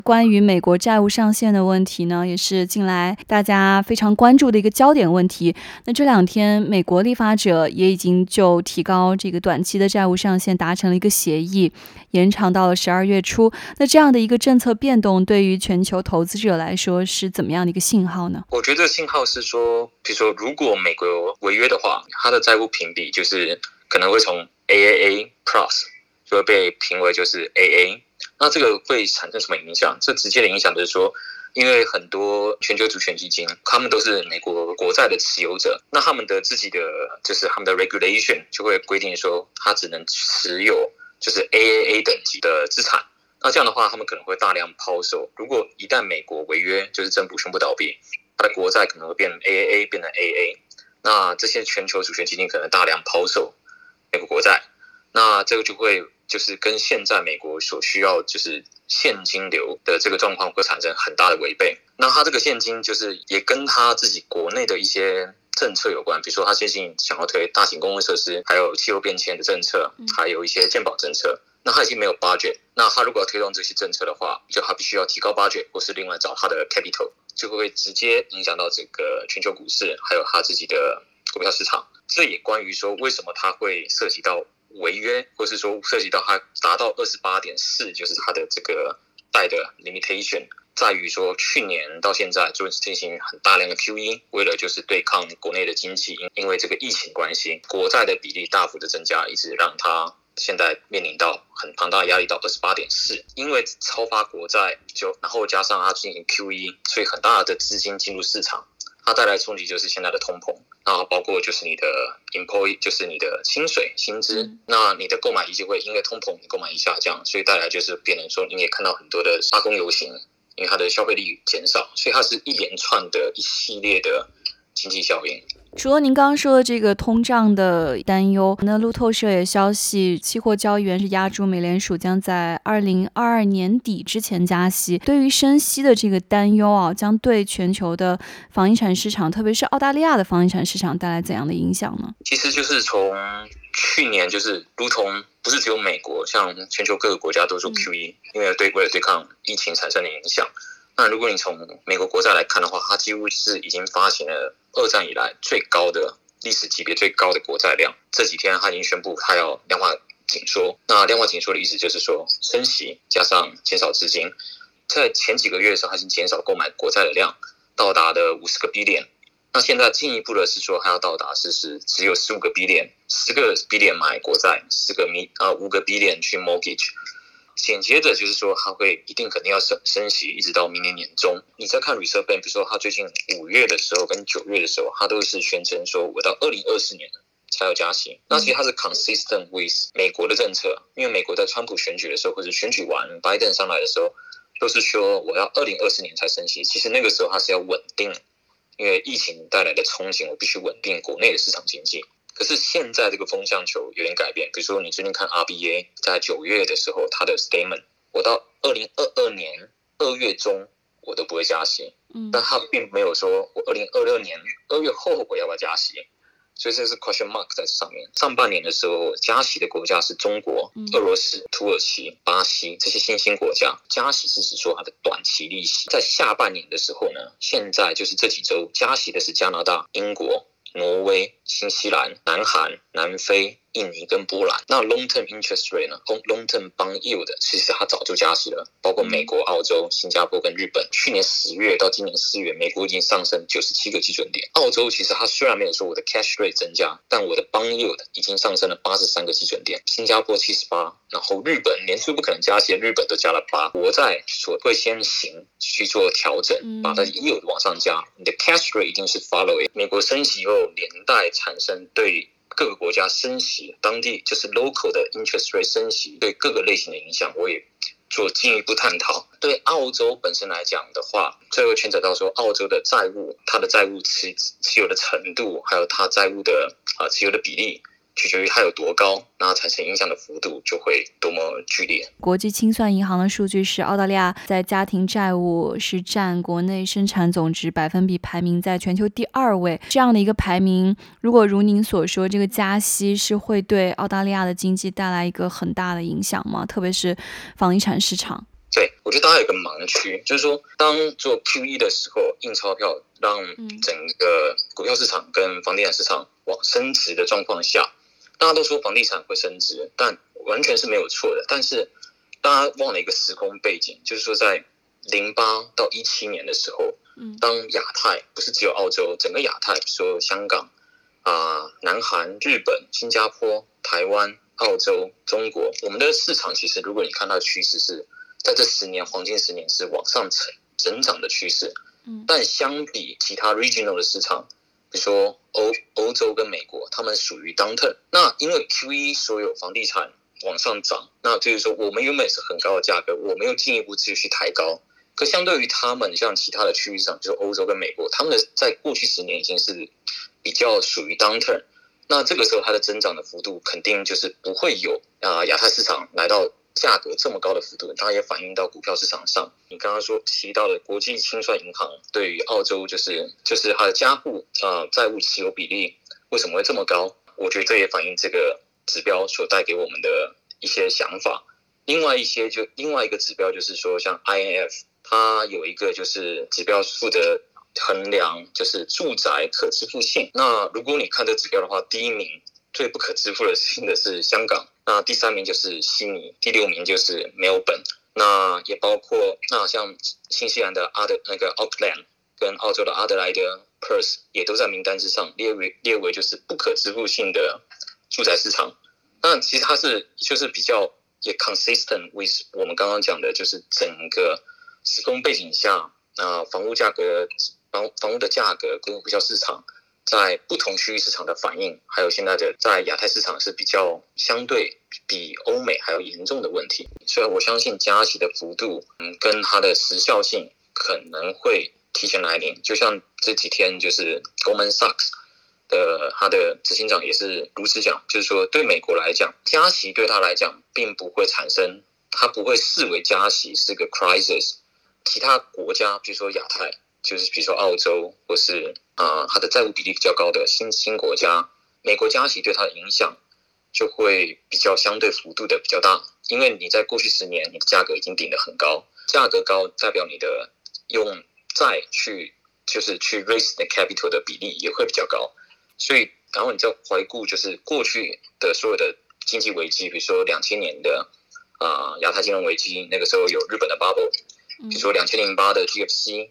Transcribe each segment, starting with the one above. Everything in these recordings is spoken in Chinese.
关于美国债务上限的问题呢，也是近来大家非常关注的一个焦点问题。那这2天，美国立法者也已经就提高这个短期的债务上限达成了一个协议，延长到了12月初。那这样的一个政策变动，对于全球投资者来说是怎么样的一个信号呢？ 我觉得信号是说，比如说，如果美国违约的话，它的债务评比就是可能会从 AAA Plus 就会被评为就是 AA。那这个会产生什么影响？这直接的影响就是说，因为很多全球主权基金，他们都是美国国债的持有者，那他们的自己的就是他们的 regulation 就会规定说，他只能持有就是 AAA 等级的资产。那这样的话，他们可能会大量抛售。如果一旦美国违约，就是政府宣布倒闭，它的国债可能会变 AAA 变成 AA， 那这些全球主权基金可能大量抛售美国国债，那这个就会就是跟现在美国所需要就是现金流的这个状况会产生很大的违背。那它这个现金就是也跟它自己国内的一些政策有关，比如说它最近想要推大型公共设施，还有气候变迁的政策，还有一些健保政策。那他已经没有 budget， 那他如果要推动这些政策的话，就他必须要提高 budget， 或是另外找他的 capital， 就会直接影响到这个全球股市，还有他自己的股票市场。这也关于说为什么他会涉及到违约，或是说涉及到他达到 28.4， 就是他的这个贷的 limitation， 在于说去年到现在就进行很大量的 QE， 为了就是对抗国内的经济，因为这个疫情关系，国债的比例大幅的增加，一直让他现在面临到很庞大的压力到 28.4， 因为超发国债然后加上它进行 QE， 所以很大的资金进入市场，它带来冲击就是现在的通膨，那包括就是你的 employee， 就是你的薪水薪资，那你的购买力就会因为通膨购买力下降，所以带来就是变成说你也看到很多的罢工游行，因为它的消费力减少，所以它是一连串的一系列的经济效应。 除了您刚刚说的这个通胀的担忧，那路透社也消息，期货交易员是押注美联储将在2022年底之前加息。对于升息的这个担忧啊，将对全球的房地产市场，特别是澳大利亚的房地产市场带来怎样的影响呢？ 其实就是从去年就是如同不是只有美国，像全球各个国家都做 QE，因为为了对抗疫情产生的影响。那如果你从美国国债来看的话，它几乎是已经发行了2战以来最高的历史级别最高的国债量。这几天它已经宣布它要量化紧缩。那量化紧缩的意思就是说，升息加上减少资金，在前几个月的时候，它已经减少购买国债的量，到达了50个 billion。那现在进一步的是说，它要到达只有15个 billion，10个 billion 买国债，5个 billion 去 mortgage。紧接着就是说，它会一定肯定要升息，一直到明年年中。你再看 Reserve Bank， 比如说它最近5月的时候跟9月的时候，它都是宣称说我到2024年才要加息。那其实它是 consistent with 美国的政策，因为美国在川普选举的时候，或者选举完拜登上来的时候，都是说我要2024年才升息。其实那个时候它是要稳定，因为疫情带来的冲击，我必须稳定国内的市场经济。可是现在这个风向球有点改变，比如说你最近看 RBA 在9月的时候，他的 statement， 我到2022年2月中我都不会加息，但他并没有说我2026年2月后我要不要加息，所以这是 question mark 在上面。上半年的时候，加息的国家是中国、俄罗斯、土耳其、巴西这些新兴国家，加息是指说它的短期利息。在下半年的时候呢，现在就是这几周加息的是加拿大、英国、挪威、新西兰、南韩、南非、印尼跟波兰。那 long term interest rate 呢 long term bond yield 其实它早就加息了，包括美国、澳洲、新加坡跟日本。去年10月到今年4月，美国已经上升97个基准点。澳洲其实它虽然没有说我的 cash rate 增加，但我的 bond yield 已经上升了83个基准点。新加坡78，然后日本年初不可能加息，日本都加了8。国债所会先行去做调整，把它的 yield 往上加，你的 cash rate 一定是 follow it。美国升息后连带产生对各个国家升息，当地就是 local 的 interest rate 升息对各个类型的影响，我也做进一步探讨。对澳洲本身来讲的话，最后牵扯到说澳洲的债务，它的债务持有的程度，还有它债务的持有的比例，取决于它有多高，那产生影响的幅度就会多么剧烈。 国际清算银行的数据是，澳大利亚在家庭债务是占国内生产总值百分比排名在全球第2位。这样的一个排名，如果如您所说，这个加息是会对澳大利亚的经济带来一个很大的影响吗？特别是房地产市场。 对，我觉得大家有个盲区，就是说，当做 QE 的时候，印钞票让整个股票市场跟房地产市场往升值的状况下，大家都说房地产会升值，但完全是没有错的。但是大家忘了一个时空背景，就是说在08到17年的时候，当亚太不是只有澳洲，整个亚太，比如说香港南韩、日本、新加坡、台湾、澳洲、中国，我们的市场其实如果你看到趋势是在这10年黄金10年是往上成长的趋势，但相比其他 regional 的市场，比如说欧洲跟美国，他们属于 downturn。那因为 QE 所有房地产往上涨，那就是说我们原本是很高的价格，我们又进一步继续抬高。可相对于他们像其他的区域市场，就是欧洲跟美国，他们的在过去10年已经是比较属于 downturn。那这个时候它的增长的幅度肯定就是不会有亚太市场来到价格这么高的幅度，它也反映到股票市场上。你刚刚说提到的国际清算银行对于澳洲就是它的家户债务持有比例为什么会这么高？我觉得这也反映这个指标所带给我们的一些想法。另外一个指标就是说，像 INF 它有一个就是指标负责衡量就是住宅可支付性。那如果你看这指标的话，第一名最不可支付的是香港，那第3名就是悉尼，第6名就是墨尔本。那也包括像新西兰的那个 Auckland 跟澳洲的阿德莱德 Perth 也都在名单之上，列为就是不可支付性的住宅市场。那其实它是就是比较也 consistent with 我们刚刚讲的，就是整个时空背景下房屋的价格跟股票市场在不同区域市场的反应，还有现在的在亚太市场是比较相对比欧美还要严重的问题。所以我相信加息的幅度跟它的时效性可能会提前来临。就像这几天就是 Goldman Sachs 他的执行长也是如此讲，就是说对美国来讲，加息对他来讲并不会产生，他不会视为加息是个 crisis。其他国家比如说亚太，就是比如说澳洲或是它的债务比例比较高的新国家，美国加息对它的影响就会比较相对幅度的比较大。因为你在过去10年你的价格已经顶得很高，价格高代表你的用债去 raise the capital 的比例也会比较高。所以然后你再回顾就是过去的所有的经济危机，比如说2000年的亚太金融危机，那个时候有日本的 bubble， 比如说2008的 GFC，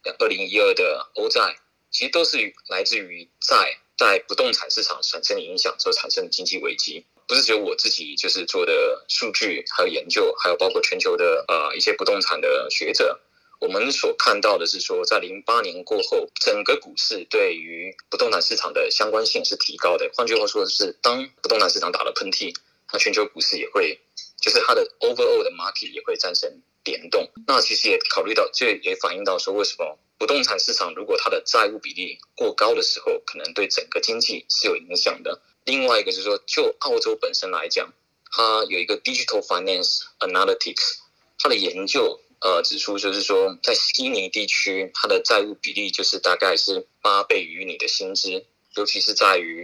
2012的欧债，其实都是来自于在不动产市场产生的影响所产生的经济危机。不是只有我自己就是做的数据还有研究，还有包括全球的一些不动产的学者，我们所看到的是说，在08年过后，整个股市对于不动产市场的相关性是提高的。换句话说是，当不动产市场打了喷嚏，那全球股市也会，就是它的 overall 的 market 也会产生联动。那其实也考虑到，这也反映到说，为什么不动产市场如果它的债务比例过高的时候，可能对整个经济是有影响的。另外一个就是说，就澳洲本身来讲，它有一个 Digital Finance Analytics， 它的研究指出，就是说在悉尼地区，它的债务比例就是大概是8倍于你的薪资，尤其是在于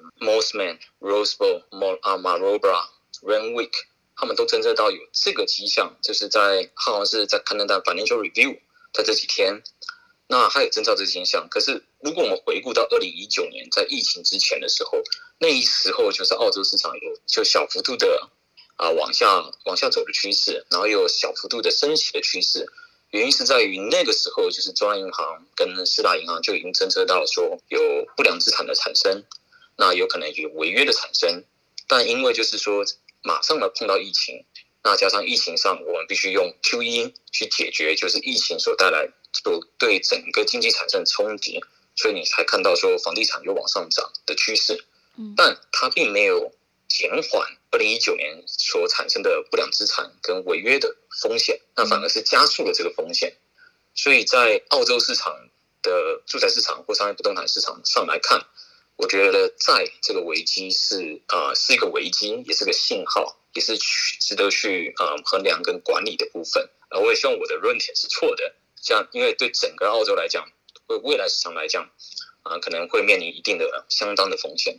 Mosman、Roseville、Maroubra、Renwick， 他们都侦测到有这个迹象，就是好像是在 Canada Financial Review 在这几天，那它也侦测这个迹象。可是如果我们回顾到2019年，在疫情之前的时候，那时候就是澳洲市场有就小幅度的往下走的趋势，然后又有小幅度的升息的趋势。原因是在于那个时候，就是中央银行跟四大银行就已经侦测到说有不良资产的产生，那有可能有违约的产生。但因为就是说马上的碰到疫情，那加上疫情上我们必须用 QE 去解决，就是疫情所带来对整个经济产生的冲击，所以你才看到说房地产有往上涨的趋势。但它并没有减缓2019年所产生的不良资产跟违约的风险，那反而是加速了这个风险。所以在澳洲市场的住宅市场或商业不动产市场上来看，我觉得在这个危机是一个危机，也是个信号，也是值得去衡量跟管理的部分。我也希望我的论点是错的，因为对整个澳洲来讲，未来市场来讲可能会面临一定的相当的风险。